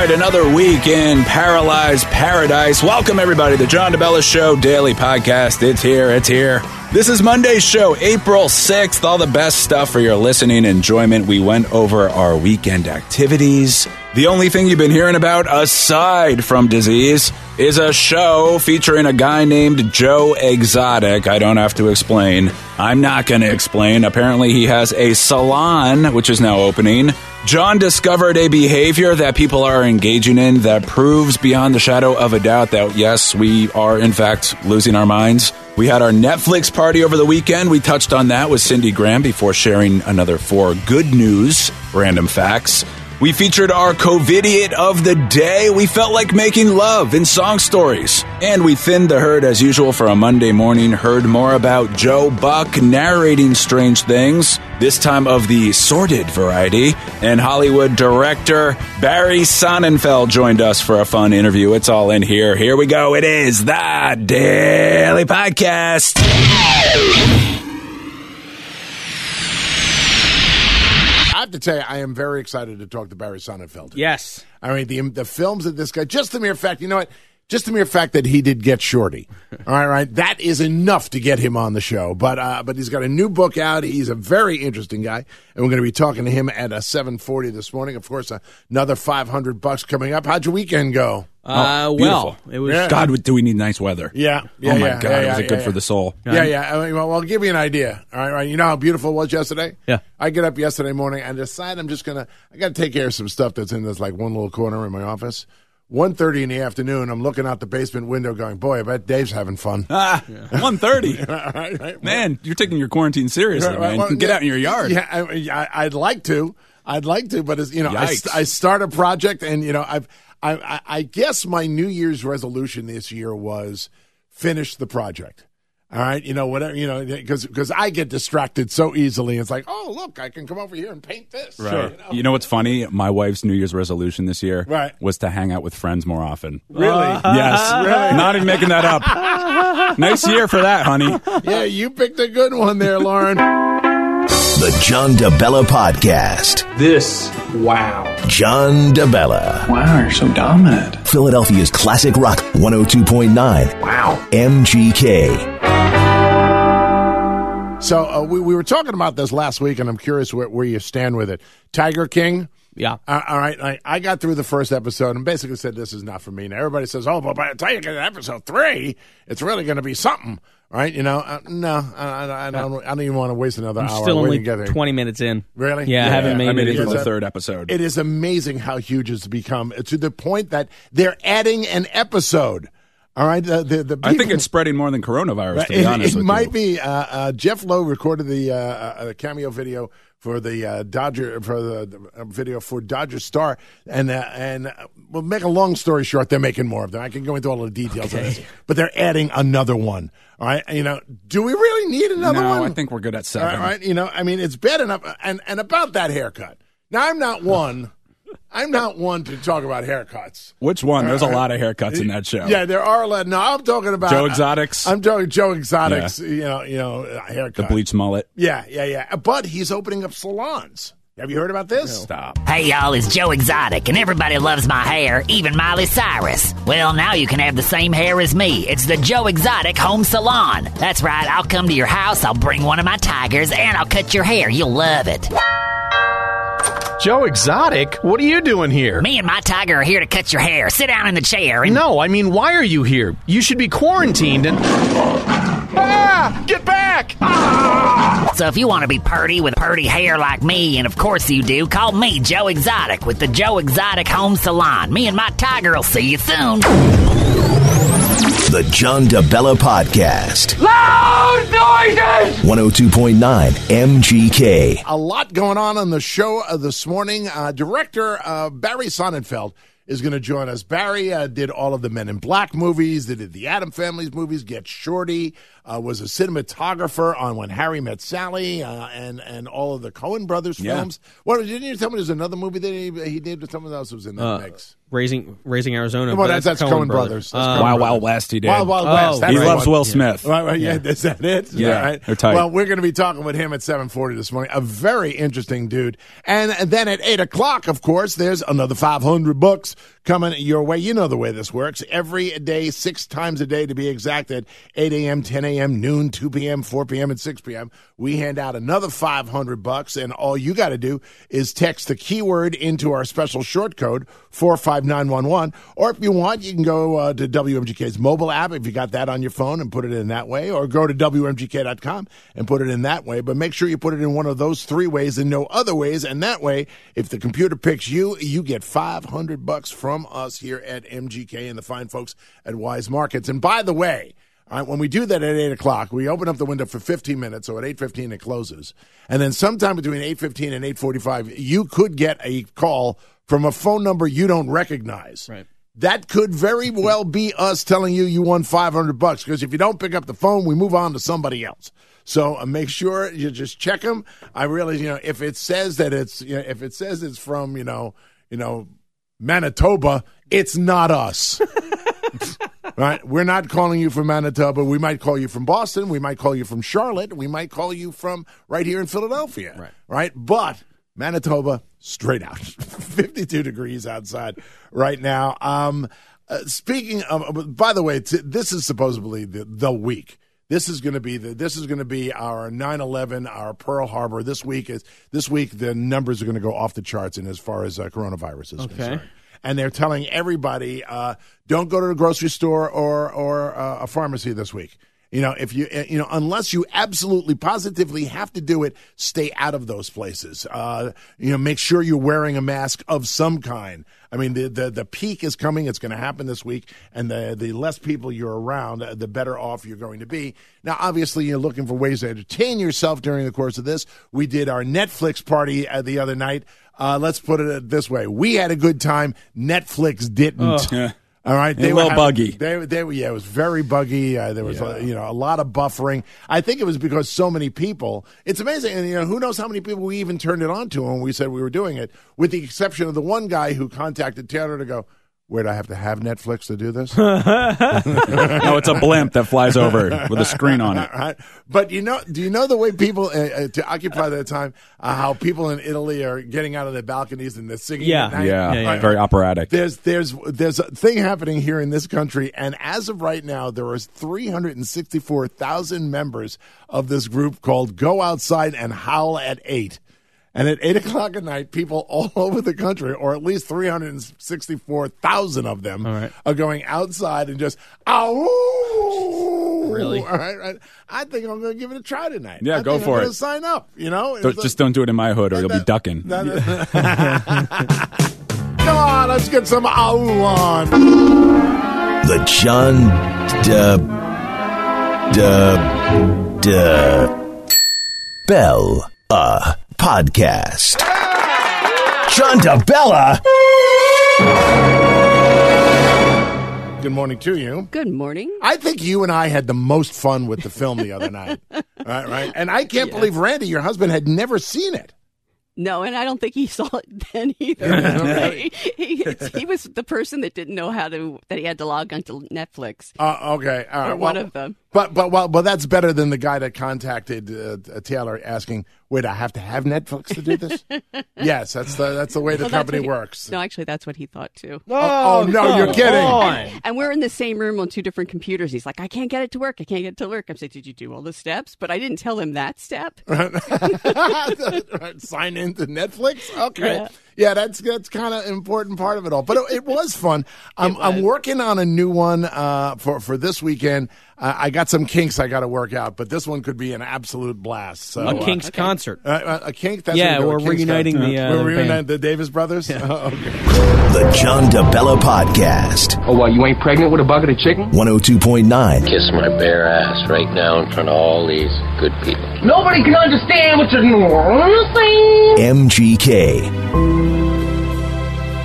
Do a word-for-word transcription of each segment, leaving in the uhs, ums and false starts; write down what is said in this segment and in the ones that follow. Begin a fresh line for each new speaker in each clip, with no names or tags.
right, another week in Paralyzed Paradise. Welcome, everybody, to the John DeBella Show Daily Podcast. It's here, it's here. This is Monday's show, April sixth. All the best stuff for your listening enjoyment. We went over our weekend activities. The only thing you've been hearing about, aside from disease, is a show featuring a guy named Joe Exotic. I don't have to explain. I'm not going to explain. Apparently, he has a salon, which is now opening. John discovered a behavior that people are engaging in that proves beyond the shadow of a doubt that, yes, we are, in fact, losing our minds. We had our Netflix party over the weekend. We touched on that with Cindy Graham before sharing another four good news, random facts. We featured our COVIDiot of the day. We felt like making love in song stories. And we thinned the herd as usual for a Monday morning. Heard more about Joe Buck narrating strange things, this time of the sordid variety. And Hollywood director Barry Sonnenfeld joined us for a fun interview. It's all in here. Here we go. It is the Daily Podcast.
I have to tell you, I am very excited to talk to Barry Sonnenfeld.
Yes.
I mean, the the films that this guy, just the mere fact, you know what? Just the mere fact that he did get Shorty. All right, right? That is enough to get him on the show. But uh, but he's got a new book out. He's a very interesting guy. And we're going to be talking to him at uh, seven forty this morning. Of course, uh, another five hundred bucks coming up. How'd your weekend go?
Uh,
oh,
well, it was.
Yeah. God, do we need nice weather?
Yeah. yeah
oh, my
yeah,
God.
Yeah,
was
yeah,
it good
yeah,
for
yeah.
the soul?
Yeah, yeah. I mean, well, I'll give you an idea. All right, right. You know how beautiful it was yesterday?
Yeah.
I get up yesterday morning and decide I'm just going to, I got to take care of some stuff that's in this, like, one little corner in my office. one thirty in the afternoon, I'm looking out the basement window going, boy, I bet Dave's having fun.
Ah, yeah. one thirty.
right, right.
Man, you're taking your quarantine seriously,
Right,
man.
well,
Get
yeah,
out in your yard.
Yeah, I, I, I'd like to. I'd like to, but, it's, you know, I,
Yikes.
I start a project and, you know, I've, I, I, I guess my New Year's resolution this year was finish the project. All right, you know, whatever, you know, because because I get distracted so easily. It's like, oh, look, I can come over here and paint this.
Right.
Sure. You know?
You know what's funny? My wife's New Year's resolution this year
Right.
was to hang out with friends more often.
Really?
Yes.
Really?
Not even making that up. Nice year for that, honey.
Yeah, you picked a good one there, Lauren.
The John DeBella Podcast.
This, wow.
John DeBella.
Wow, you're so dominant.
Philadelphia's classic rock one oh two point nine.
Wow.
M G K.
So uh, we, we were talking about this last week, and I'm curious where, where you stand with it. Tiger King.
Yeah.
Uh, all right. I, I got through the first episode and basically said, this is not for me. Now, everybody says, oh, but by the time you get to episode three, it's really going to be something. Right? You know, uh, no, I, I, I, don't, I don't even want to waste another
I'm
hour.
still only
waiting to get there.
twenty minutes in.
Really?
Yeah, I haven't made
I made
it.
it to
Is
the
that-
third episode.
It is amazing how huge it's become to the point that they're adding an episode. All right, the, the, the
I think
people-
it's spreading more than coronavirus, to be
it,
honest
it
with
might
you.
be. Uh, uh, Jeff Lowe recorded the uh, uh, cameo video for the uh, Dodger for the, the video for Dodger Star, and uh, and uh, we'll make a long story short. They're making more of them. I can go into all the details
Okay.
of this, but they're adding another one. All right, you know, do we really need another
no,
one?
I think we're good at
all
seven.
right, you know, I mean, it's bad enough. And and about that haircut. Now, I'm not one. I'm not one to talk about haircuts.
Which one? There's a lot of haircuts in that show.
Yeah, there are a lot. No, I'm talking about
Joe Exotic's?
I'm talking Joe Exotic's. You know, you know, uh, haircut.
The bleach mullet.
Yeah, yeah, yeah. But he's opening up salons. Have you heard about this?
Stop.
Hey y'all, it's Joe Exotic, and everybody loves my hair, even Miley Cyrus. Well, now you can have the same hair as me. It's the Joe Exotic Home Salon. That's right, I'll come to your house, I'll bring one of my tigers, and I'll cut your hair. You'll love it.
Joe Exotic? What are you doing here?
Me and my tiger are here to cut your hair. Sit down in the chair and...
No, I mean, why are you here? You should be quarantined and... Ah! Get back! Ah!
So if you want to be purty with purty hair like me, and of course you do, call me Joe Exotic with the Joe Exotic Home Salon. Me and my tiger will see you soon.
The John DeBella Podcast.
Loud noises!
one oh two point nine M G K.
A lot going on on the show uh, this morning. Uh, director uh, Barry Sonnenfeld is going to join us. Barry uh, did all of the Men in Black movies. They did the Addams Family's movies. Get Shorty. Uh, was a cinematographer on When Harry Met Sally uh, and and all of the Coen Brothers
Yeah.
films. What didn't you tell me? There's another movie that he, he did. Someone else was in that
Uh,
mix.
Raising Raising Arizona.
Well, that's, that's Coen Brothers. That's
Um,
Coen
Wild
Brothers.
Wild West, he did.
Wild Wild
Oh,
West. That's
he
the
loves
one.
Will Smith.
Right, right, yeah, is that it?
Yeah,
All right.
they're tight.
Well, we're going to be talking with him at seven forty this morning. A very interesting dude. And then at eight o'clock, of course, there's another five hundred bucks coming your way. You know the way this works. Every day, six times a day to be exact, at eight a.m., ten a.m., noon, two p.m., four p.m., and six p.m., we hand out another five hundred bucks, and all you got to do is text the keyword into our special short code, four five nine one one, or if you want, you can go uh, to W M G K's mobile app if you got that on your phone and put it in that way, or go to W M G K dot com and put it in that way, but make sure you put it in one of those three ways and no other ways, and that way, if the computer picks you, you get five hundred bucks from us here at M G K and the fine folks at Wise Markets. And by the way, all right, when we do that at eight o'clock, we open up the window for fifteen minutes, so at eight fifteen it closes. And then sometime between eight fifteen and eight forty-five, you could get a call from a phone number you don't recognize.
Right.
That could very well be us telling you you won five hundred bucks, because if you don't pick up the phone, we move on to somebody else. So uh, make sure you just check them. I really, you know, if it says that it's, you know, if it says it's from, you know, you know, Manitoba, it's not us. Right? We're not calling you from Manitoba. We might call you from Boston. We might call you from Charlotte. We might call you from right here in Philadelphia.
Right.
Right? But Manitoba, straight out. fifty-two degrees outside right now. Um, uh, speaking of, by the way, t- this is supposedly the, the week. This is going to be the. This is going to be our nine eleven, our Pearl Harbor. This week is this week. The numbers are going to go off the charts in as far as uh, coronavirus is
Okay.
concerned. And they're telling everybody, uh, don't go to the grocery store or or uh, a pharmacy this week. You know, if you you know, unless you absolutely positively have to do it, stay out of those places. Uh, you know, make sure you're wearing a mask of some kind. I mean, the the, the peak is coming. It's going to happen this week, and the the less people you're around, the better off you're going to be. Now, obviously, you're looking for ways to entertain yourself during the course of this. We did our Netflix party uh, the other night. Uh, let's put it this way: we had a good time. Netflix didn't.
Yeah.
All right,
A little
having-
buggy.
They, they, yeah, it was very buggy. Uh, there was,
Yeah.
uh, you know, a lot of buffering. I think it was because so many people. It's amazing, and you know, who knows how many people we even turned it on to when we said we were doing it, with the exception of the one guy who contacted Taylor to go, "Wait, I have to have Netflix to do this?"
No, it's a blimp that flies over with a screen on it.
Right? But you know, do you know the way people uh, uh, to occupy their time? Uh, how people in Italy are getting out of their balconies and they're singing.
Yeah.
at night?
Yeah,
Yeah, yeah.
very operatic.
There's there's there's a thing happening here in this country, and as of right now, there are three hundred sixty-four thousand members of this group called Go Outside and Howl at Eight. And at eight o'clock at night, people all over the country, or at least three hundred sixty-four thousand of them,
All right.
are going outside and just, ow!
Really?
All right, right. I think I'm going to give it a try tonight.
Yeah,
I
go
think
for
I'm
it.
going to sign up, you know?
Don't- just don't do it in my hood, or you'll be ducking.
No, no. Come on, let's get some ow on.
The John De De De Bell uh, Podcast. John DeBella.
Good morning to you.
Good morning.
I think you and I had the most fun with the film the other night. Right, right. And I can't believe, Randy, your husband, had never seen it.
No, and I don't think he saw it then either. he, he, it's- he was the person that didn't know how to, that he had to log onto Netflix.
Uh, okay. All right.
Or one
well,
of them.
But, but, well, but that's better than the guy that contacted uh, Taylor asking, wait, I have to have Netflix to do this? Yes, that's the, that's the way the
Well, that's
company
what he-
works.
No, actually, that's what he thought too.
Oh, no, you're kidding.
And we're in the same room on two different computers. He's like, I can't get it to work. I can't get it to work. I'm saying, did you do all the steps? But I didn't tell him that step.
Right, sign into Netflix. Okay, yeah,
Yeah.
that's that's kind of an important part of it all. But it, it was fun. I'm
It
I'm
was.
working on a new one uh, for for this weekend. Uh, I got some kinks I got to work out, but this one could be an absolute blast. So,
A
uh,
Kinks concert.
uh, a kink. That's
Yeah,
what we do, a
we're
Kinks
reuniting
concert.
the, uh,
we're
the
reuniting
band.
the Davis brothers. Oh, okay.
The John DeBella Podcast.
Oh, well, you ain't pregnant with a bucket of chicken?
one oh two point nine
Kiss my bare ass right now in front of all these good people.
Nobody can understand what you're saying.
M G K.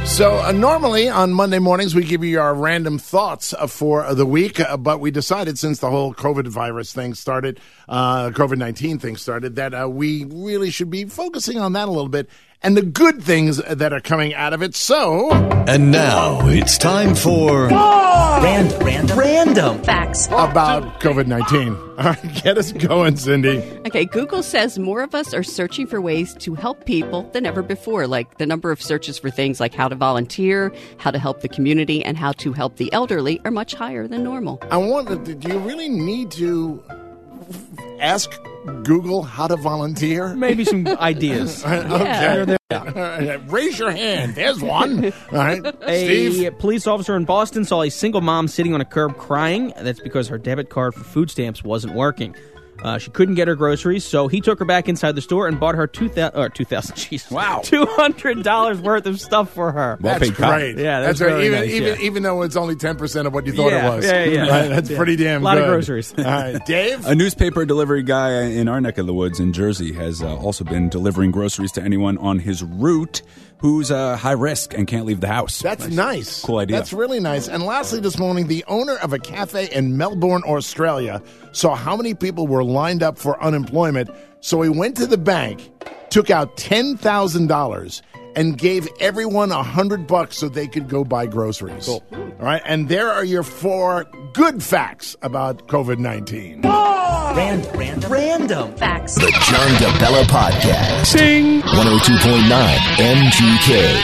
So uh, normally on Monday mornings we give you our random thoughts uh, for the week, uh, but we decided since the whole COVID virus thing started, uh, COVID nineteen thing started, that uh, we really should be focusing on that a little bit and the good things that are coming out of it. So,
And now it's time for
Random, random, random facts
about COVID nineteen. All right, get us going, Cindy.
Okay, Google says more of us are searching for ways to help people than ever before. Like the number of searches for things like how to volunteer, how to help the community, and how to help the elderly are much higher than normal.
I wonder, do you really need to ask Google how to volunteer?
Maybe some ideas.
Okay. All right. Raise your hand. There's one. All right.
A
Steve?
police officer in Boston saw a single mom sitting on a curb crying. That's because her debit card for food stamps wasn't working. Uh, she couldn't get her groceries, so he took her back inside the store and bought her two thousand, or two thousand, jeez,
Wow.
two hundred dollars worth of stuff for her.
Well
That's
paid cop.
great.
Yeah, that's
right.
really
Even,
nice,
even,
yeah.
even though it's only ten percent of what you thought
Yeah,
it was.
yeah, yeah.
Right? That's
Yeah.
pretty damn
A lot
good.
of groceries.
All right. Dave?
A newspaper delivery guy in our neck of the woods in Jersey has uh, also been delivering groceries to anyone on his route who's uh, high risk and can't leave the house.
That's nice.
Cool idea.
That's really nice. And lastly, this morning, the owner of a cafe in Melbourne, Australia, saw how many people were lined up for unemployment. So he went to the bank, took out ten thousand dollars, and gave everyone a hundred bucks so they could go buy groceries.
Cool.
All right. And there are your four good facts about COVID nineteen.
Random, random, random facts.
the John DeBella Podcast.
Sing!
one oh two point nine M G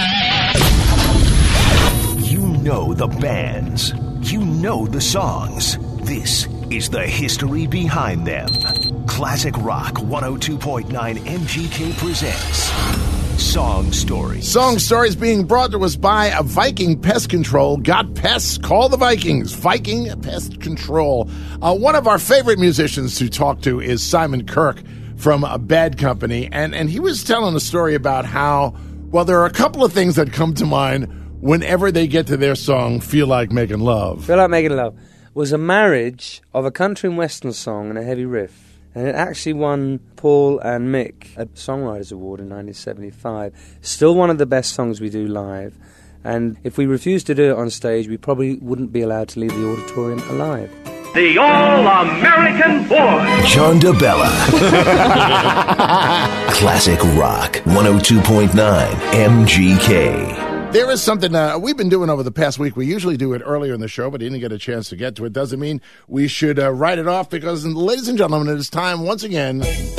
K. You know the bands. You know the songs. This is the history behind them. Classic Rock one oh two point nine M G K presents Song Stories.
Song Stories being brought to us by a Viking Pest Control. Got pests? Call the Vikings. Viking Pest Control. Uh, one of our favorite musicians to talk to is Simon Kirk from a Bad Company. And, and he was telling a story about how, well, there are a couple of things that come to mind whenever they get to their song, Feel Like Making Love.
Feel Like Making Love was a marriage of a country and western song and a heavy riff. And it actually won Paul and Mick a Songwriters Award in nineteen seventy-five. Still one of the best songs we do live. And if we refused to do it on stage, we probably wouldn't be allowed to leave the auditorium alive.
The All-American Boy.
John DeBella. Classic Rock one oh two point nine M G K.
There is something uh, we've been doing over the past week. We usually do it earlier in the show, but didn't get a chance to get to it. Doesn't mean we should uh, write it off because, ladies and gentlemen, it is time once again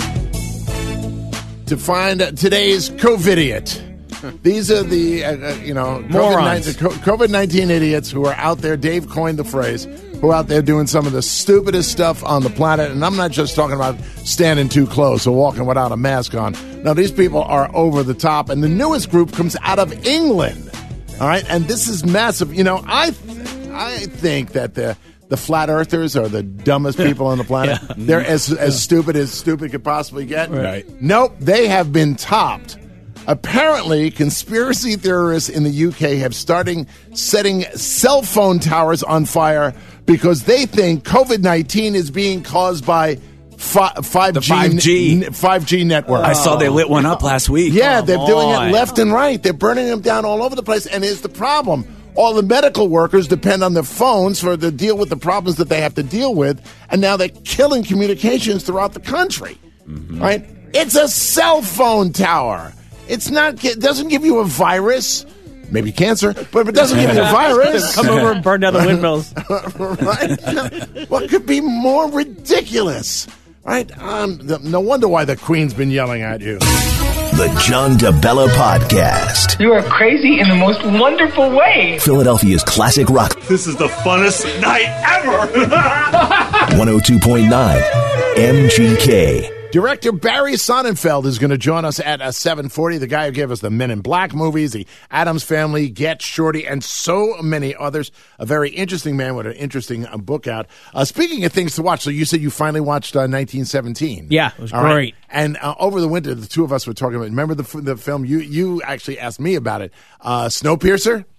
to find uh, today's COVIDiot. These are the, uh, uh, you know, COVID nineteen idiots who are out there. Dave coined the phrase, who are out there doing some of the stupidest stuff on the planet. And I'm not just talking about standing too close or walking without a mask on. No, these people are over the top. And the newest group comes out of England. All right. And this is massive. You know, I th- I think that the the flat earthers are the dumbest people on the planet.
Yeah.
They're as, as stupid as stupid could possibly get.
Right.
Nope. They have been topped. Apparently, conspiracy theorists in the U K have started setting cell phone towers on fire because they think COVID nineteen is being caused by fi- five G,
The five G.
n- five G network.
I saw they lit one up last week.
Yeah, they're doing
on.
it left and right. They're burning them down all over the place. And here's the problem. All the medical workers depend on their phones for to deal with the problems that they have to deal with. And now they're killing communications throughout the country.
Mm-hmm.
Right? It's a cell phone tower. It's not. It doesn't give you a virus. Maybe cancer, but it doesn't give you a virus.
Come over and burn down the windmills.
Right? What could be more ridiculous? Right? Um, no wonder why the Queen's been yelling at you.
The John DeBella Podcast.
You are crazy in the most wonderful way.
Philadelphia's classic rock.
This is the funnest night ever.
one oh two point nine M G K.
Director Barry Sonnenfeld is going to join us at uh, seven forty. The guy who gave us the Men in Black movies, the Addams Family, Get Shorty, and so many others. A very interesting man with an interesting uh, book out. Uh, speaking of things to watch, so you said you finally watched uh, nineteen seventeen.
Yeah, it was
All
great.
right? And uh, over the winter, the two of us were talking about, remember the, the film? You, you actually asked me about it. Uh, Snowpiercer?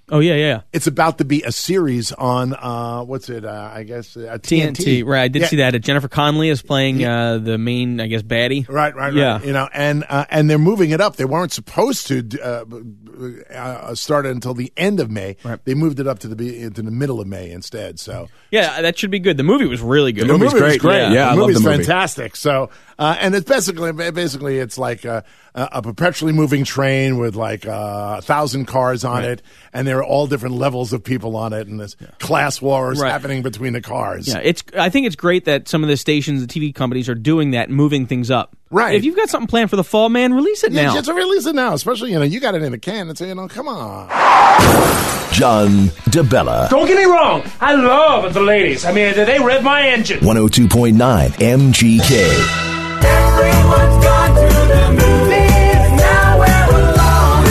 Oh, yeah, yeah.
It's about to be a series on, uh, what's it, uh, I guess, uh, T N T.
T N T, right. I did
yeah.
see that. Jennifer Connelly is playing uh, the main, I guess, baddie.
Right, right,
yeah.
right. You know, and uh, and they're moving it up. They weren't supposed to uh, uh, start it until the end of May.
Right.
They moved it up to the to the middle of May instead. So
yeah, that should be good. The movie was really good.
The,
the movie's
movie
great.
Was great.
Yeah, yeah
the
I
movie's
love the movie.
fantastic. So uh, and it's basically basically it's like a, a perpetually moving train with like uh, a thousand cars on
right.
it, and there are all different levels of people on it, and there's yeah. class wars
right.
happening between the cars.
Yeah, it's. I think it's great that some of the stations, the T V companies, are doing that, moving things up.
Right.
If you've got something planned for the fall, man, release it
yeah,
now.
Just release it now, especially you know you got it in a can and say you know come on.
John DeBella.
Don't get me wrong. I love the ladies. I mean, they rev my engine.
one oh two point nine M G K.
Everyone's gone to the movies. Now we're alone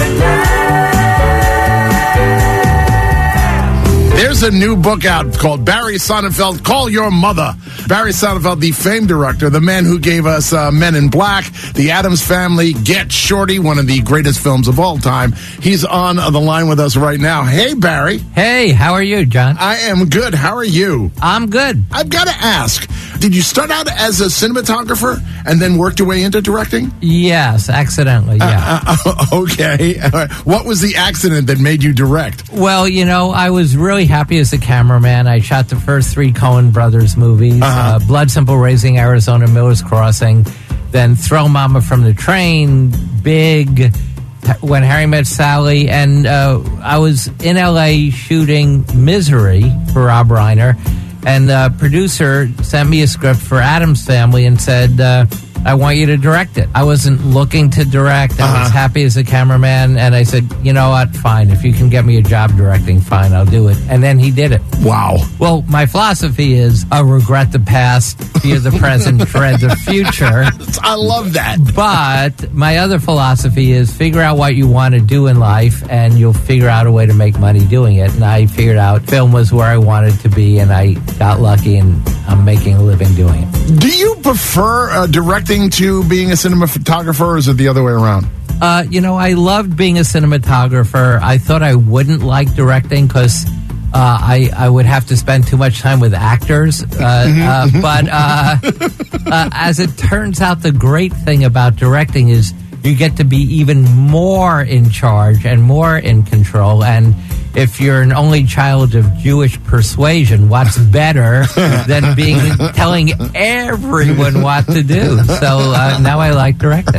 again.
There's a new book out called Barry Sonnenfeld, Call Your Mother. Barry Sonnenfeld, the famed director, the man who gave us uh, Men in Black, The Addams Family, Get Shorty, one of the greatest films of all time. He's on the line with us right now. Hey, Barry.
Hey, how are you, John?
I am good. How are you?
I'm good.
I've got to ask, did you start out as a cinematographer and then worked your way into directing?
Yes, accidentally, yeah.
Uh, uh, okay. What was the accident that made you direct?
Well, you know, I was really happy as a cameraman. I shot the first three Coen Brothers movies, uh-huh. uh, Blood Simple, Raising Arizona, Miller's Crossing, then Throw Mama from the Train, Big, When Harry Met Sally, and uh, I was in L A shooting Misery for Rob Reiner, and the producer sent me a script for Addams Family and said, uh, I want you to direct it. I wasn't looking to direct. I
uh-huh.
was happy as a cameraman, and I said, you know what, fine. If you can get me a job directing, fine, I'll do it. And then he did it.
Wow.
Well, my philosophy is I regret the past, fear the present, dread the future.
I love that.
But my other philosophy is figure out what you want to do in life, and you'll figure out a way to make money doing it. And I figured out film was where I wanted to be, and I got lucky, and I'm making a living doing it.
Do you prefer uh, directing to being a cinematographer, or is it the other way around?
Uh, you know, I loved being a cinematographer. I thought I wouldn't like directing because uh, I, I would have to spend too much time with actors. Uh, uh, but uh, uh, as it turns out, the great thing about directing is you get to be even more in charge and more in control. And if you're an only child of Jewish persuasion, what's better than being telling everyone what to do? So uh, now I like directing.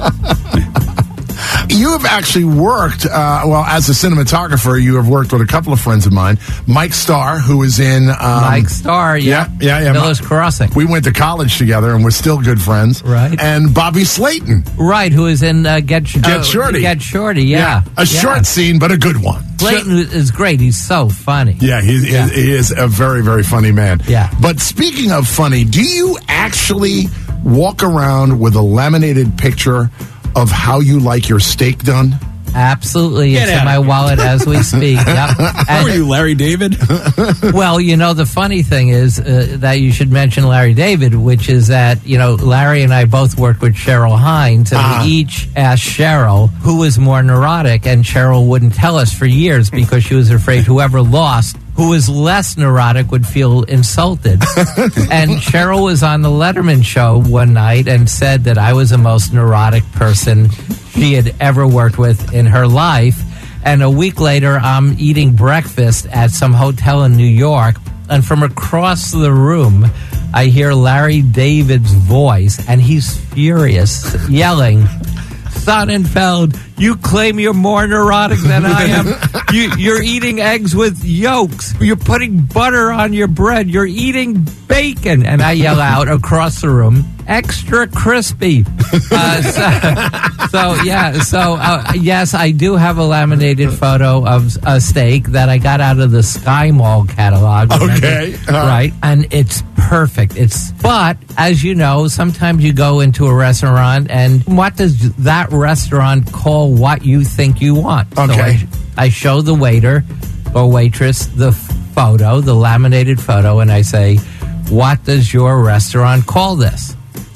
You have actually worked, uh, well, as a cinematographer, you have worked with a couple of friends of mine. Mike Starr, who is in... Um,
Mike Starr, yeah.
Yeah, yeah, yeah.
Miller's Crossing.
We went to college together, and we're still good friends.
Right.
And Bobby Slayton.
Right, who is in uh, Get, Sh-
Get
uh,
Shorty.
Get Shorty, yeah.
yeah. A
yeah.
short scene, but a good one.
Slayton is great. He's so funny.
Yeah, he,
yeah.
he is a very, very funny man.
Yeah.
But speaking of funny, do you actually walk around with a laminated picture of how you like your steak done?
Absolutely.
Get
it's in my wallet as we speak. Yep.
How are you, Larry David?
Well, you know, the funny thing is uh, that you should mention Larry David, which is that, you know, Larry and I both worked with Cheryl Hines, and uh-huh. we each asked Cheryl who was more neurotic, and Cheryl wouldn't tell us for years because she was afraid whoever lost, who was less neurotic, would feel insulted. And Cheryl was on the Letterman show one night and said that I was the most neurotic person she had ever worked with in her life. And a week later, I'm eating breakfast at some hotel in New York, and from across the room, I hear Larry David's voice, and he's furious, yelling, Sonnenfeld, you claim you're more neurotic than I am. You, you're eating eggs with yolks. You're putting butter on your bread. You're eating bacon. And I yell out across the room, extra crispy. Uh, so, so, yeah, so, uh, yes, I do have a laminated photo of a steak that I got out of the Sky Mall catalog.
Okay. Uh-huh.
Right? And it's perfect. It's, but, as you know, sometimes you go into a restaurant, and what does that restaurant call what you think you want?
Okay.
So I, I show the waiter or waitress the photo, the laminated photo, and I say, what does your restaurant call this?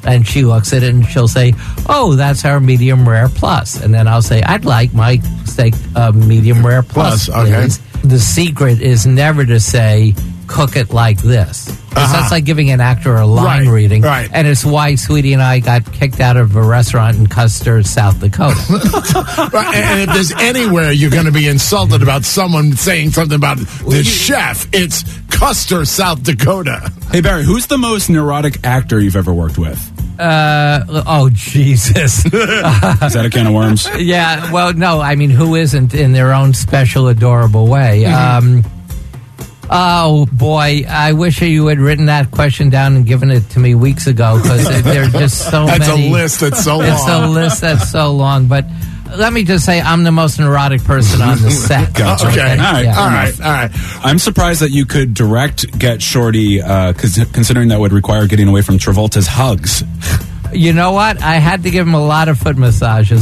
And she looks at it and she'll say, "Oh, that's our medium rare plus." And then I'll say, "I'd like my steak uh, medium rare plus,
Plus, okay.
please." The secret is never to say, "Cook it like this." Because that's like giving an actor a line
Right,
reading.
right.
And it's why Sweetie and I got kicked out of a restaurant in Custer, South Dakota.
Right, and if there's anywhere you're going to be insulted about someone saying something about the chef, it's Custer, South Dakota.
Hey, Barry, who's the most neurotic actor you've ever worked with?
Uh, oh, Jesus.
Is that a can of worms?
Yeah, well, no, I mean, who isn't in their own special, adorable way? Um, oh, boy, I wish you had written that question down and given it to me weeks ago, because there are just so
That's
many.
a list that's so long.
It's a list that's so long, but let me just say I'm the most neurotic person on the set.
Gotcha.
Okay.
All right.
Yeah.
All
All
right.
right. All right.
I'm surprised that you could direct Get Shorty, uh, cause, considering that would require getting away from Travolta's hugs.
You know what? I had to give him a lot of foot massages.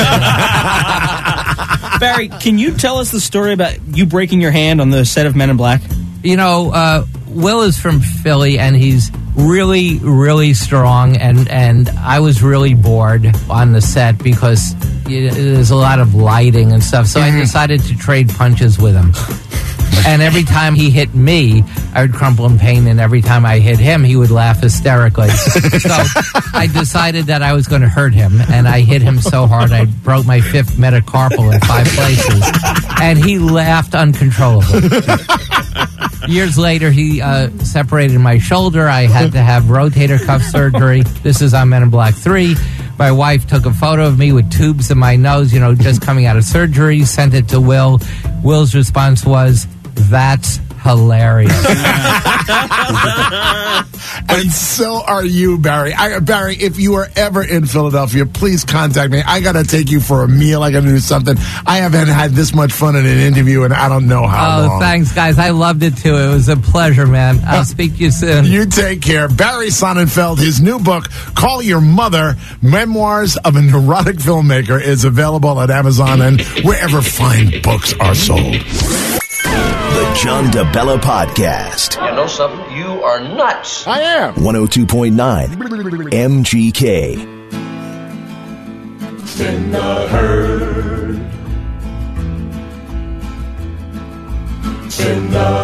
Barry, can you tell us the story about you breaking your hand on the set of Men in Black?
You know, uh, Will is from Philly, and he's really, really strong, and, and I was really bored on the set because you know, there's a lot of lighting and stuff, so I decided to trade punches with him. And every time he hit me, I would crumple in pain, and every time I hit him, he would laugh hysterically. So I decided that I was going to hurt him, and I hit him so hard I broke my fifth metacarpal in five places, and he laughed uncontrollably. Years later, he uh, separated my shoulder. I had to have rotator cuff surgery. This is on Men in Black three. My wife took a photo of me with tubes in my nose, you know, just coming out of surgery, sent it to Will. Will's response was, "That's hilarious."
And so are you, Barry. I, Barry, if you are ever in Philadelphia, please contact me. I got to take you for a meal. I got to do something. I haven't had this much fun in an interview, and I don't know how
Oh,
long.
thanks, guys. I loved it, too. It was a pleasure, man. I'll speak to you soon.
You take care. Barry Sonnenfeld, his new book, Call Your Mother, Memoirs of a Neurotic Filmmaker, is available at Amazon and wherever fine books are sold.
The John DeBella Podcast.
You know something? You are nuts.
I am.
one oh two point nine M G K.
In the herd. In the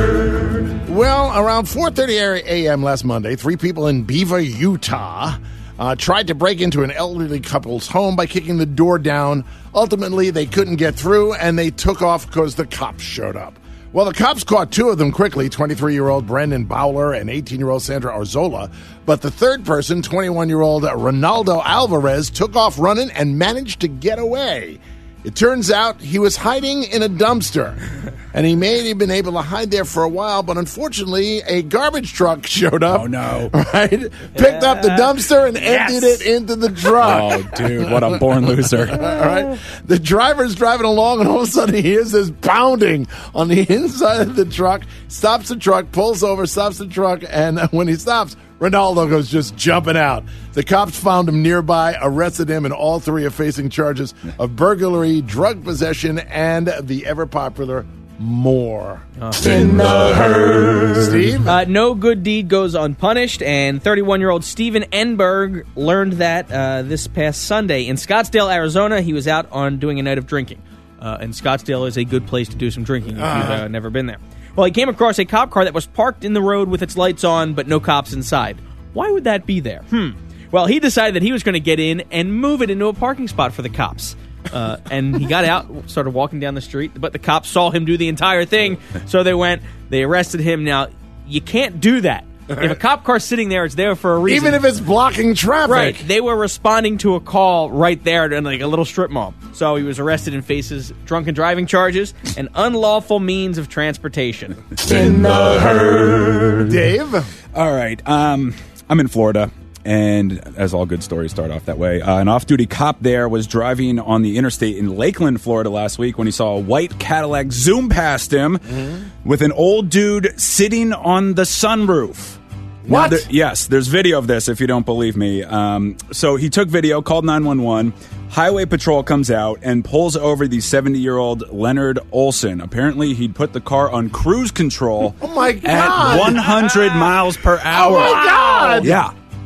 herd.
Well, around four thirty a.m. last Monday, three people in Beaver, Utah, uh, tried to break into an elderly couple's home by kicking the door down. Ultimately, they couldn't get through, and they took off because the cops showed up. Well, the cops caught two of them quickly, twenty-three-year-old Brandon Bowler and eighteen-year-old Sandra Arzola. But the third person, twenty-one-year-old Ronaldo Alvarez, took off running and managed to get away. It turns out he was hiding in a dumpster, and he may have been able to hide there for a while, but unfortunately, a garbage truck showed up.
Oh, no.
Right? Picked up the dumpster and emptied
Yes.
it into the truck.
Oh, dude, what a born loser.
All right. The driver's driving along, and all of a sudden he hears this pounding on the inside of the truck, stops the truck, pulls over, stops the truck, and when he stops, Ronaldo goes just jumping out. The cops found him nearby, arrested him, and all three are facing charges of burglary, drug possession, and the ever-popular more.
In
the herd. Steve?
Uh, no good deed goes unpunished, and thirty-one-year-old Steven Enberg learned that uh, this past Sunday. In Scottsdale, Arizona, he was out on doing a night of drinking. Uh, and Scottsdale is a good place to do some drinking if
Uh-huh.
you've uh, never been there. Well, he came across a cop car that was parked in the road with its lights on, but no cops inside. Why would that be there? Hmm. Well, he decided that he was going to get in and move it into a parking spot for the cops. Uh, and he got out, started walking down the street, but the cops saw him do the entire thing, so they went, they arrested him. Now, you can't do that. If a cop car's sitting there, it's there for a reason.
Even if it's blocking traffic.
Right. They were responding to a call right there in like a little strip mall. So he was arrested and faces drunken driving charges and unlawful means of transportation.
In the herd. Dave?
All right. Um, I'm in Florida, and as all good stories start off that way, uh, an off-duty cop there was driving on the interstate in Lakeland, Florida last week when he saw a white Cadillac zoom past him mm-hmm. with an old dude sitting on the sunroof.
What?
Now, there, yes, there's video of this if you don't believe me. Um, so he took video, called nine one one. Highway Patrol comes out and pulls over the seventy-year-old Leonard Olson. Apparently, he'd put the car on cruise control
oh my God.
at one hundred miles per hour.
Oh, my God.
Yeah.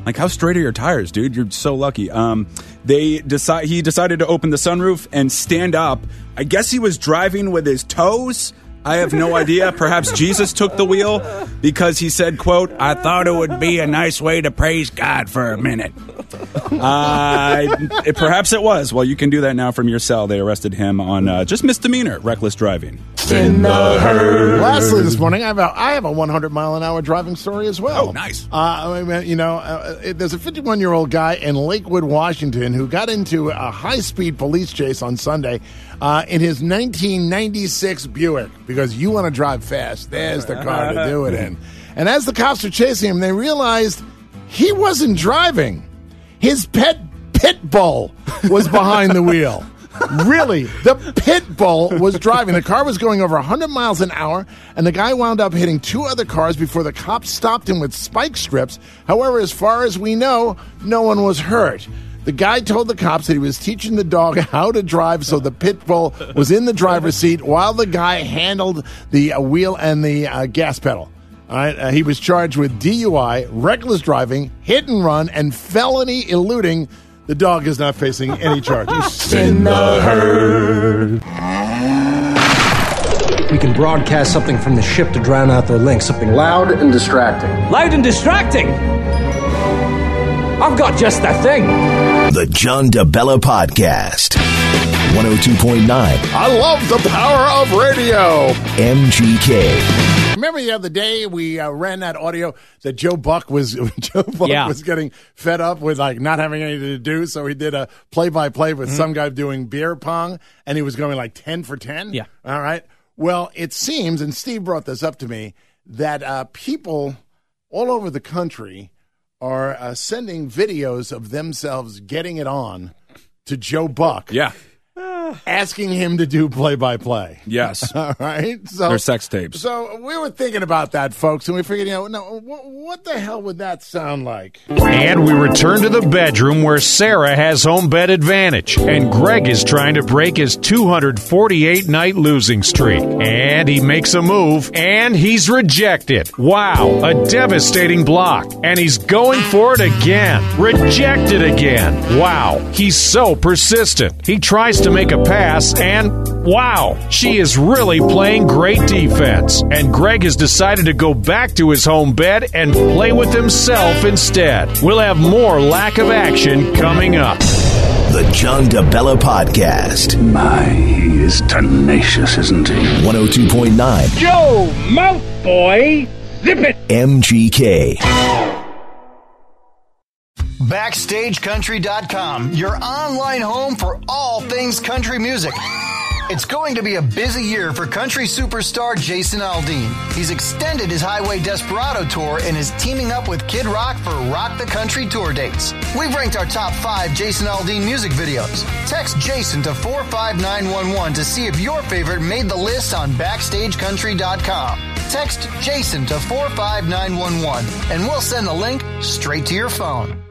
Like, how straight are your tires, dude? You're so lucky. Um, they decide he decided to open the sunroof and stand up. I guess he was driving with his toes. I have no idea. Perhaps Jesus took the wheel because he said, quote, I thought it would be a nice way to praise God for a minute. Uh, it, perhaps it was. Well, you can do that now from your cell. They arrested him on uh, just misdemeanor, reckless driving.
In the herd. Lastly, this morning, I have a, I have a one hundred mile an hour driving story as well.
Oh, nice.
Uh, I mean, you know, uh, it, there's a fifty-one-year-old guy in Lakewood, Washington, who got into a high-speed police chase on Sunday uh, in his nineteen ninety-six Buick, because you want to drive fast. There's the car to do it in. And as the cops were chasing him, they realized he wasn't driving. His pet pit bull was behind the wheel. Really, the pit bull was driving. The car was going over one hundred miles an hour, and the guy wound up hitting two other cars before the cops stopped him with spike strips. However, as far as we know, no one was hurt. The guy told the cops that he was teaching the dog how to drive, so the pit bull was in the driver's seat while the guy handled the uh, wheel and the uh, gas pedal. All right, uh, he was charged with D U I, reckless driving, hit and run, and felony eluding. The dog is not facing any charges.
In the herd.
We can broadcast something from the ship to drown out their links, something loud and distracting.
Loud and distracting? I've got just the thing.
The John DeBella Podcast. one oh two point nine.
I love the power of radio.
M G K.
Remember the other day we uh, ran that audio that Joe Buck was Joe Buck
Yeah.
was getting fed up with like not having anything to do, so he did a play-by-play with
Mm-hmm.
some guy doing beer pong, and he was going like ten for ten.
Yeah.
All right. Well, it seems, and Steve brought this up to me, that uh, people all over the country are uh, sending videos of themselves getting it on to Joe Buck.
Yeah.
Asking him to do play-by-play.
Yes.
All right. So
They're sex tapes.
So we were thinking about that, folks, and we figured, you know, no, what, what the hell would that sound like?
And we return to the bedroom where Sarah has home bed advantage, and Greg is trying to break his two hundred forty-eight night losing streak. And he makes a move, and he's rejected. Wow, a devastating block. And he's going for it again. Rejected again. Wow, he's so persistent. He tries to make a pass, and wow, she is really playing great defense. And Greg has decided to go back to his home bed and play with himself instead. We'll have more lack of action coming up.
The John DeBella Podcast.
My, he is tenacious, isn't he?
one oh two point nine.
Joe, mouth boy, zip it.
M G K.
Backstage Country dot com, your online home for all things country music. It's going to be a busy year for country superstar Jason Aldean. He's extended his Highway Desperado tour and is teaming up with Kid Rock for Rock the Country tour dates. We've ranked our top five Jason Aldean music videos. Text Jason to four five nine one one to see if your favorite made the list on Backstage Country dot com. Text Jason to four five nine one one and we'll send the link straight to your phone.